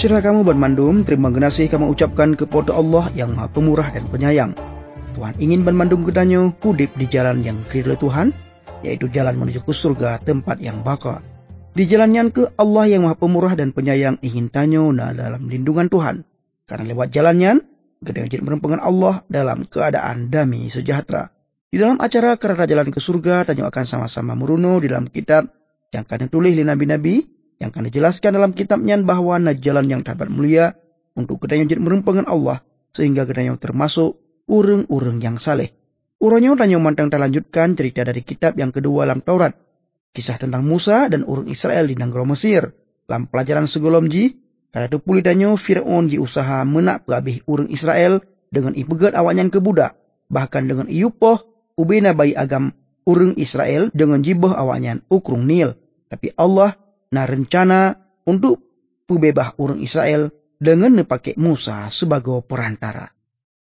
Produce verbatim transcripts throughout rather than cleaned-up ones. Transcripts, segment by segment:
Syirah kamu bermandum, terima kasih kamu ucapkan kepada Allah yang Maha Pemurah dan Penyayang. Tuhan ingin bermandum kedanyo hudip di jalan yang diridhoi Tuhan, yaitu jalan menuju ke surga, tempat yang baka. Di jalannya ke Allah yang Maha Pemurah dan Penyayang ingin tanyo na dalam lindungan Tuhan. Karena lewat jalannya, kedanyo jadi merempengan Allah dalam keadaan damai sejahtera. Di dalam acara kerana jalan ke surga, tanyo akan sama-sama meruno di dalam kitab yang akan ditulis oleh nabi-nabi, yang akan dijelaskan dalam kitabnya bahawa na jalan yang dapat mulia untuk kedanyo jadi merempengan Allah, sehingga kedanyo termasuk urang-urang yang saleh. Uranyo tanyo mantang terlanjutkan cerita dari kitab yang kedua dalam Taurat, kisah tentang Musa dan urang Israel di negara Mesir. Dalam pelajaran segolom ji, kada tu puli tanyo Fir'aun ji usaha menak perhabis urang Israel dengan ipegat awaknya ke budak, bahkan dengan iupoh ubena bayi agam urang Israel dengan jibah awaknya ukrung Nil. Tapi Allah na rencana untuk pembebah urang Israel dengan nepake Musa sebagai perantara.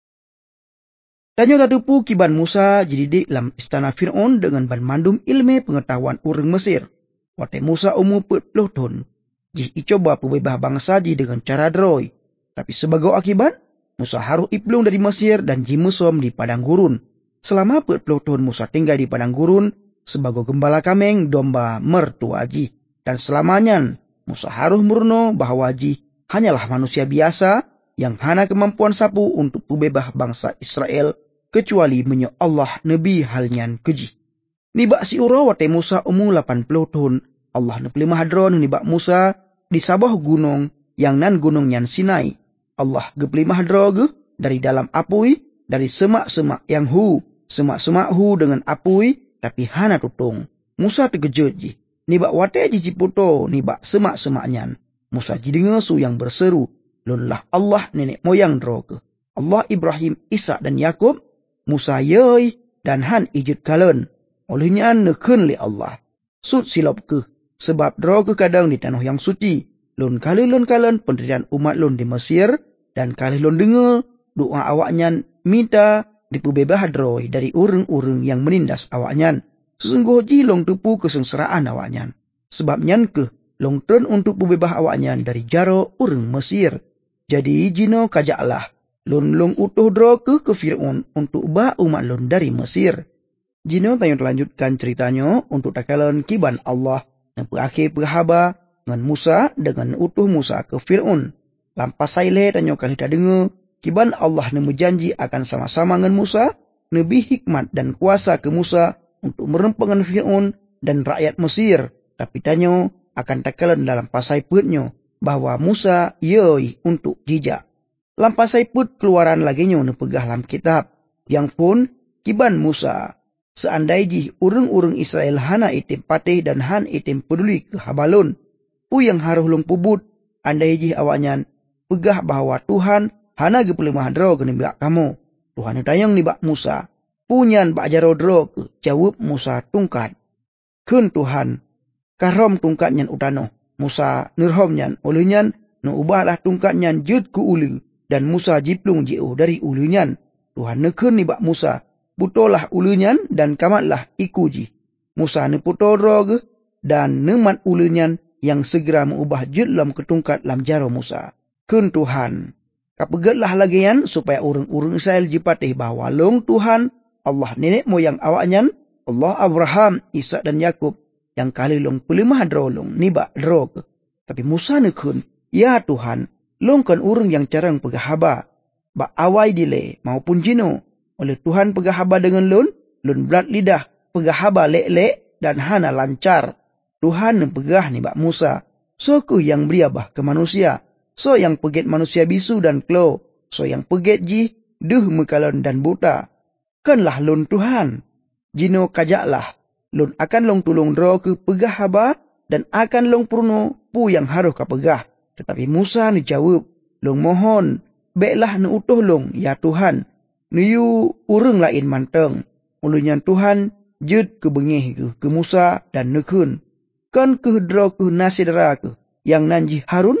Tanyo tatupu kiban Musa jadi di dalam istana Fir'aun dengan bermandum ilmu pengetahuan urang Mesir. Waktu Musa umur empat puluh tahun, ji icoba pembebah bangsa ji dengan cara droi. Tapi sebagai akibat, Musa harus iplung dari Mesir dan ji mesom di padang gurun. Selama empat puluh tahun Musa tinggal di padang gurun sebagai gembala kambing domba mertua ji. Dan selamanya Musa harus murno bahawa ji hanyalah manusia biasa yang hana kemampuan sapu untuk pembebah bangsa Israel, kecuali menyo Allah Nabi halnyan keji. Nibak si uro wate Musa umur lapan puluh tahun, Allah nepeli mahadron nibak Musa di sabah gunung yang nan gunung nyan Sinai. Allah gepeli mahadro ge dari dalam apui, dari semak-semak yang hu, semak-semak hu dengan apui, tapi hana tutung. Musa terkejut ji. Nibak wate ji ciputo nibak semak-semaknyan. Musa jidenga su yang berseru, lunlah Allah nenek moyang droge. Allah Ibrahim, Ishak dan Yakub, Musa yoi dan han ijut kalen. Olehnya nekun li Allah. Sud silop ke, sebab droge kadang di tanah yang suci. Lun kali lun kalen pendirian umat lun di Mesir, dan kali lun dengar doa awaknyan minta dipubebah droi dari urang-urang yang menindas awaknyan. Sesungguh ji long tupu kesengsaraan awaknyan. Sebab nyan ke long tren untuk pubebah awaknyan dari jaro urang Mesir. Jadi jino kajaklah lun long utuh dro ke ke Fir'aun untuk ba umat lun dari Mesir. Jino tanyo telanjutkan ceritanya untuk takalan kiban Allah yang berakhir berhaba dengan Musa dengan utuh Musa ke Fir'aun. Lampas saile tanyo kali tak dengar kiban Allah nemu janji akan sama-sama dengan Musa, nabi hikmat dan kuasa ke Musa untuk merempengan Fir'aun dan rakyat Mesir. Tapi tanyo akan takalan dalam pasai perutnya bahawa Musa yoi untuk jijak. Lampasai put keluaran laginya nepegah dalam kitab. Yang pun kiban Musa, seandai ji urang-urang Israel hana itim patih dan han itim peduli ke habalun. Pu yang haruh long pubut, andai ji awaknya pegah bahawa Tuhan hana gepele mahadro ke nibak kamu. Tuhan tayang nibak Musa. Punyan bak jaro dro ke jawab Musa tungkat. Kun Tuhan, karom tungkatnyan utano. Musa nirhomnyan olehnya no ubahlah tungkatnyan jud ku ulu. Dan Musa jiplung jauh dari ulunya. Tuhan nekun nibak Musa, putolah ulunya dan kamatlah ikuji. Musa neputo drog dan nemat ulunya yang segera mengubah jud lam ketungkat lam jaro Musa. Kun Tuhan, kapegatlah lagian supaya urang-urang Israel jipatih bahawa long Tuhan, Allah nenek moyang awaknya, Allah Abraham, Ishak dan Yakub, yang kali long pelimah drolong nibak drog. Tapi Musa nekun, ya Tuhan, long kan urang yang carang pegahaba, ba awai dile maupun jino. Oleh Tuhan pegahaba dengan lun, lun belat lidah, pegahaba lek-lek dan hana lancar. Tuhan pegah ni bak Musa, so ku yang beriabah ke manusia, so yang peget manusia bisu dan klo, so yang peget ji, duh mekalon dan buta. Kanlah lun Tuhan, jino kajaklah, lun akan long tulung dro ke pegahaba dan akan long pruno pu yang haruh ka pegah. Tetapi Musa ni jawab, long mohon, baiklah ni utuh long, ya Tuhan. Niyu urang lain manteng. Ulunya Tuhan jud ke bengih ke, ke Musa dan nekun. Kan ke dro ke nasidara ke, yang nanji Harun?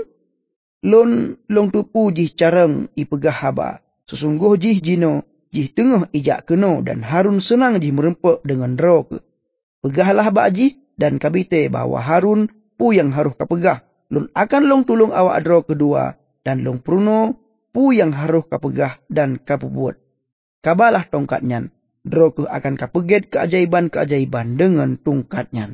Lon long tupu jih carang ipegah haba. Sesungguh jih jino, jih tengah ijak keno dan Harun senang jih merempak dengan dro ke. Pegahlah bak jih dan kabite bahawa Harun pu yang haruh kapegah. lun akan long tulung awak dro kedua, dan long pruno pu yang haruh kapegah dan kapubuat. Kabalah tongkatnya, dro ke akan kapeget keajaiban-keajaiban dengan tungkatnya.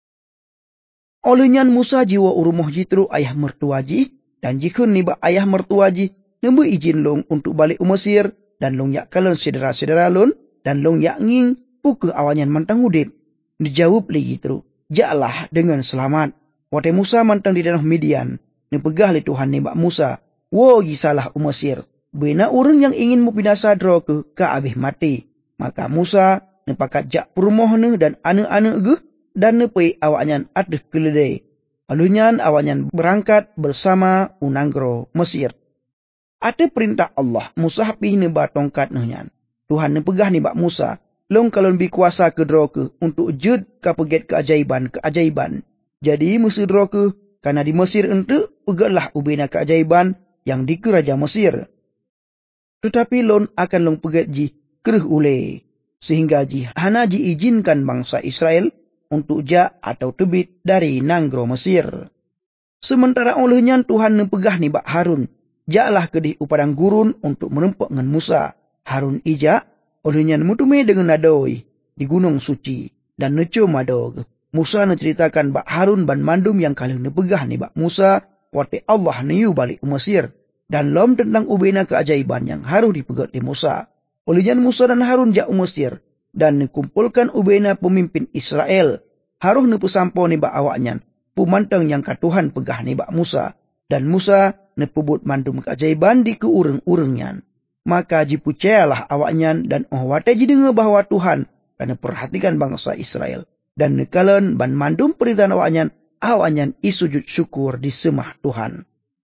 Olehnya Musa jiwa urumoh jitru ayah mertuaji, dan jikun niba ayah mertuaji, nembu izin long untuk balik ke Mesir, dan long yak kalon sedera-sedera lon, dan long yak nging puke awanyan mantang udip. Dijawab li jitru, jaklah dengan selamat. Wate Musa mantang di danau Midian, nepegah li Tuhan niba Musa, wo gisalah u Mesir. Bena orang yang ingin mempinasa dro ke ka abih mati. Maka Musa nepakat jak perumoh ne dan ane-ane ge, dan nepei awaknyan adeh keledai. Alunyan awaknyan berangkat bersama unanggro Mesir. Ada perintah Allah, Musa pih neba tongkat nehyan. Tuhan nepegah neba Musa, long kalon bi kuasa ke dro ke untuk jud kapeget keajaiban-keajaiban. Jadi Mesir dro ke, karena di Mesir ente pegatlah ubena keajaiban yang di Raja Mesir. Tetapi lon akan long pegat ji kereh ule, sehingga ji hana ji izinkan bangsa Israel untuk ja atau tebit dari nanggro Mesir. Sementara olehnya Tuhan nepegah ni bak Harun, jaklah kedih upadang gurun untuk menempak dengan Musa. Harun ija, olehnya mutume dengan nadoi di gunung suci, dan neco madog. Musa menceritakan bak Harun ban mandum yang kalian nepegah ni bak Musa, wate Allah niu balik ke Mesir, dan lom tentang ubena keajaiban yang harus dipegat di Musa. Olehnya Musa dan Harun jak Mesir, dan dikumpulkan ubena pemimpin Israel. Harus nepu sampo ni bak awaknya, pumantang yang ka Tuhan pegah ni bak Musa, dan Musa nepubut mandum keajaiban di ke ureng-urengnya. Maka jipucayalah awaknya, dan oh wate jidengar bahawa Tuhan karena perhatikan bangsa Israel, dan nekalan ban mandum perintah awaknya, awaknya isujud syukur di semah Tuhan.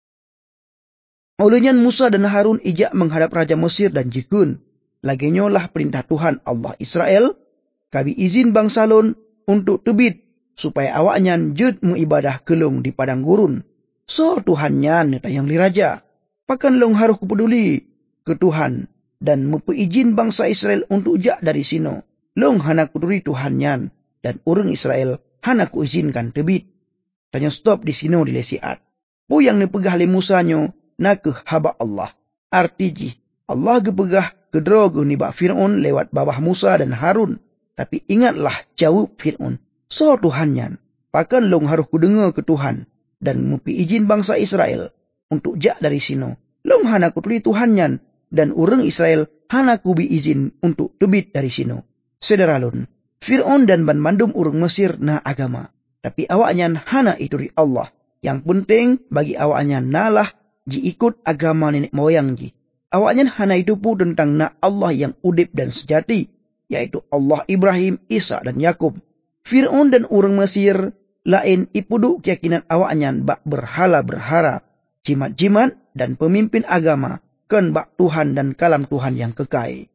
Olehnya Musa dan Harun ijak menghadap Raja Mesir dan jikun. Laginya lah perintah Tuhan Allah Israel, kabi izin bangsa lon untuk tebit, supaya awaknya jud mengibadah kelong di padang gurun. So Tuhannya netayang li raja, pakan long harus kupeduli ke Tuhan, dan mempeizin bangsa Israel untuk jak dari sino. Long hana kuduri Tuhannya, dan orang Israel hana kuizinkan tebit. Tanya stop di sino di lesiat. Pu yang nepegah li Musanyo, nakeh haba Allah. Artiji, Allah gepegah kedrogo ni bak Fir'aun lewat babah Musa dan Harun. Tapi ingatlah jawab Fir'aun, so Tuhannya, pakan long harus kudengar ke Tuhan, dan mupi izin bangsa Israel untuk jak dari sino. Long hana kutuli Tuhannya, dan orang Israel hana kubi izin untuk tebit dari sino. Sederalun, Fir'aun dan ban mandum orang Mesir na agama, tapi awaknya hana ituri Allah. Yang penting bagi awaknya nalah ji ikut agama nenek moyang ji. Awaknya hana hidupu tentang na Allah yang udip dan sejati, yaitu Allah Ibrahim, Isa dan Yakub. Fir'aun dan orang Mesir lain ipudu keyakinan awaknya bak berhala berhara, jimat-jimat dan pemimpin agama, kan bak Tuhan dan kalam Tuhan yang kekal.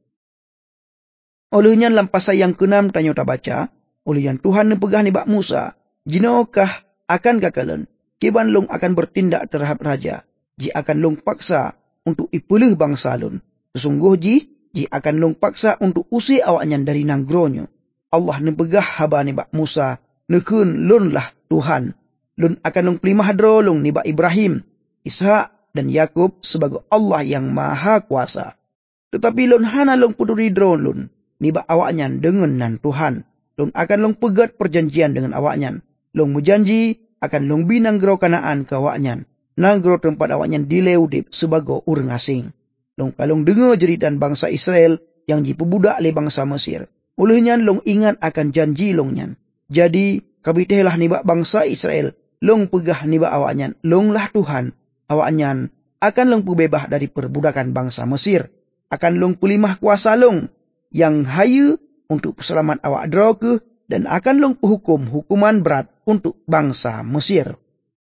Olehnya dalam pasal yang keenam tanya tak baca, olehnya Tuhan nepegah ni bak Musa, jinaokah akan kakalan, kiban long akan bertindak terhadap raja, ji akan long paksa untuk ipulih bangsa lon. Sesungguh ji, ji akan long paksa untuk usir awaknya dari nanggronyo. Allah nepegah haba ni bak Musa, nekun lon lah Tuhan. Lon akan long pelimah dro long ni bak Ibrahim, Ishak dan Yakub sebagai Allah yang maha kuasa. Tetapi lon hana long peduli dro lon ni bak awaknya dengan nan Tuhan. Lon akan long pegat perjanjian dengan awaknya. Long mujanji akan long binang gro Kanaan ke awaknya. Nanggro tempat awaknya dileudip sebagai orang asing. Long kalong dengar jeritan bangsa Israel yang dipebudak oleh bangsa Mesir. Olehnya long ingat akan janji longnya. Jadi kabitehlah nibak bangsa Israel, long pegah nibak awaknya, long lah Tuhan. Awaknya akan long pebebah dari perbudakan bangsa Mesir. Akan long pelimah kuasa long yang hayu untuk selamat awak droke, dan akan long hukum hukuman berat untuk bangsa Mesir.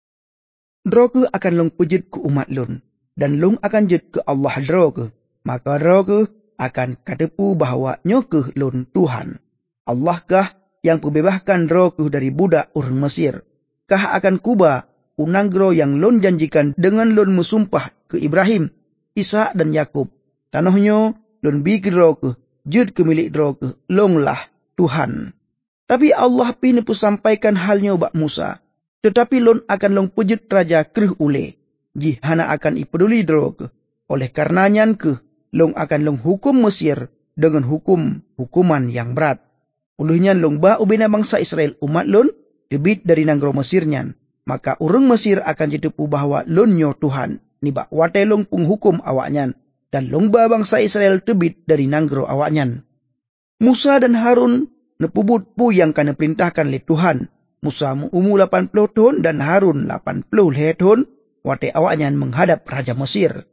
Droke akan long pejut ke umat lon, dan long akan jut ke Allah droke. Maka droke akan katepu bahawa nyokeh lon Tuhan. Allahkah yang pebebahkan droke dari budak orang Mesir? Kah akan kuba unanggro yang lon janjikan dengan lon musumpah ke Ibrahim, Ishak dan Yakub. Tanahnya lon bigi droke, jut ke milik droke, long lah Tuhan. Tapi Allah pin sampaikan halnya bak Musa. Tetapi lon akan long pejut raja kerh ule. Ji hana akan ipeduli dro ke. Oleh karenanya ke, long akan long hukum Mesir dengan hukum hukuman yang berat. Ulihnya long ba ubena bangsa Israel umat lon debit dari nanggro Mesirnya. Maka urang Mesir akan jitepu bahwa lon nyo Tuhan. Nibak watai long penghukum awaknya. Dan long ba bangsa Israel tebit dari nanggro awaknya. Musa dan Harun nepubut pu yang kana perintahkan oleh Tuhan. Musa umur lapan puluh tahun dan Harun lapan puluh tahun. Watai awaknya menghadap Raja Mesir.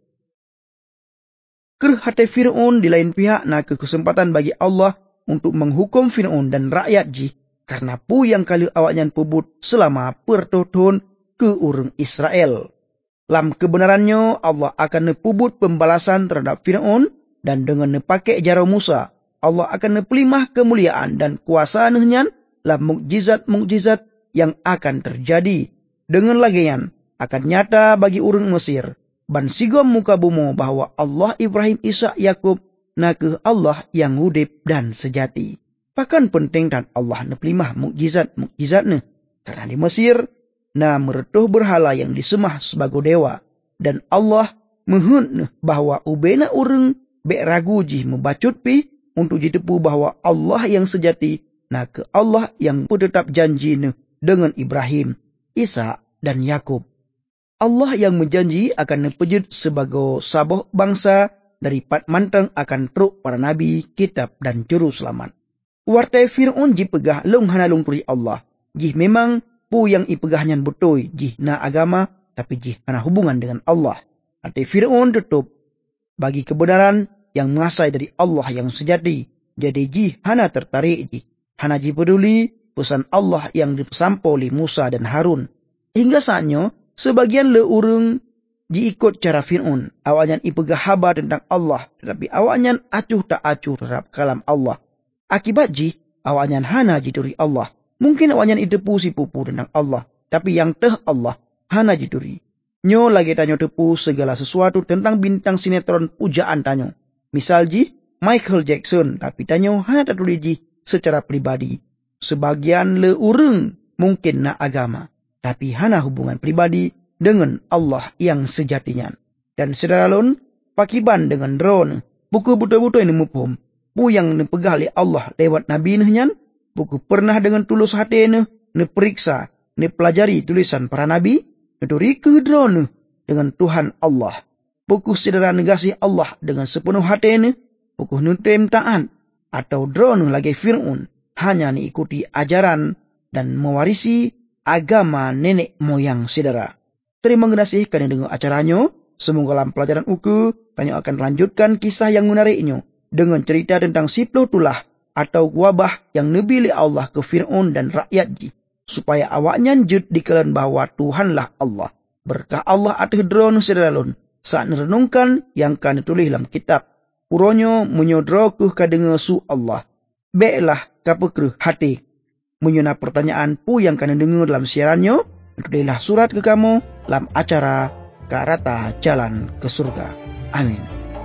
Kerh hati Fir'aun di lain pihak nak ke kesempatan bagi Allah untuk menghukum Fir'aun dan rakyat ji. Karena pu yang kali awaknya pubut selama pertahun ke urang Israel. Lam kebenarannya Allah akan nepubut pembalasan terhadap Fir'aun dan dengan nepakai jaro Musa. Allah akan nepelimah kemuliaan dan kuasa nehnya lam mukjizat-mukjizat yang akan terjadi. Dengan lagian akan nyata bagi urang Mesir. Ban sigom muka bumo bahwa Allah Ibrahim Ishak Yakub nakeh Allah yang hudip dan sejati. Pakan penting dan Allah nepelimah mukjizat-mukjizatnya. Karena di Mesir, na meretuh berhala yang disemah sebagai dewa. Dan Allah mehun bahwa ubena urang bek ragu jih membacut pi untuk ditepu bahwa Allah yang sejati nakeh Allah yang tetap janji dengan Ibrahim, Ishak dan Yakub. Allah yang menjanji akan nepejut sebagai saboh bangsa dari pat manteng akan truk para nabi, kitab dan juru selamat. Wartai Fir'aun ji pegah long hana long turi Allah. Jih memang pu yang ipegahnya betul jih na agama tapi jih hana hubungan dengan Allah. Hati Fir'aun tutup bagi kebenaran yang mengasai dari Allah yang sejati. Jadi jih hana tertarik jih. Hana ji peduli pesan Allah yang dipesampau oleh Musa dan Harun. Hingga saatnya sebagian le urang diikut cara Fir'aun. Awaknya ipegah haba tentang Allah. Tetapi awaknya acuh tak acuh terhadap kalam Allah. Akibat ji, awaknya hana jituri Allah. Mungkin awaknya itepu si pupu tentang Allah. Tapi yang teh Allah hana jituri. Nyo lagi tanyo tepu segala sesuatu tentang bintang sinetron pujaan tanyo. Misal ji, Michael Jackson. Tapi tanyo hana tertulis ji secara pribadi. Sebagian le urang mungkin na agama. Tapi hana hubungan pribadi dengan Allah yang sejatinya. Dan saudara lon, pakiban dengan drone, buku betul-betul ini mupum. Pu yang nepegah oleh Allah lewat Nabi nehnya, buku pernah dengan tulus hati ne, neperiksa, nepelajari tulisan para Nabi, neturi ke drone dengan Tuhan Allah. Buku saudara negasi Allah dengan sepenuh hati ne, buku nutem taat, atau drone lagi Fir'aun, hanya diikuti ajaran dan mewarisi agama nenek moyang saudara. Terima kasih kerana dengar acaranya. Semoga dalam pelajaran uku, tanya akan lanjutkan kisah yang menariknya dengan cerita tentang siploh tulah atau wabah yang nebili Allah ke Fir'aun dan rakyat supaya awaknya jud dikelan bahawa Tuhanlah Allah. Berkah Allah atas drone saudara lon saat merenungkan yang kan ditulis dalam kitab. Uronyo menyodro ke kadengar su Allah. Baiklah kapekruh hati. Menyuna pertanyaan pu yang kena dengar dalam siarannya, tulislah surat ke kamu dalam acara Karata Jalan ke Surga. Amin.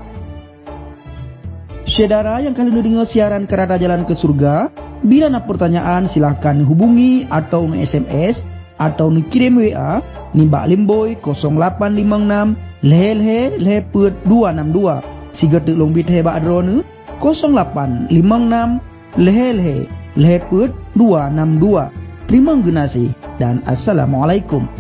Saudara yang kalian dengar siaran Karata Jalan ke Surga, bila nak pertanyaan silahkan hubungi atau ni S M S atau ni kirim W A ni Mbak Limboy kosong lapan lima enam leh leh leh put dua enam dua. Siga tek long bit hebak drone kosong lapan lima enam leh leh leh put dua enam dua. Terima kasih dan Assalamualaikum.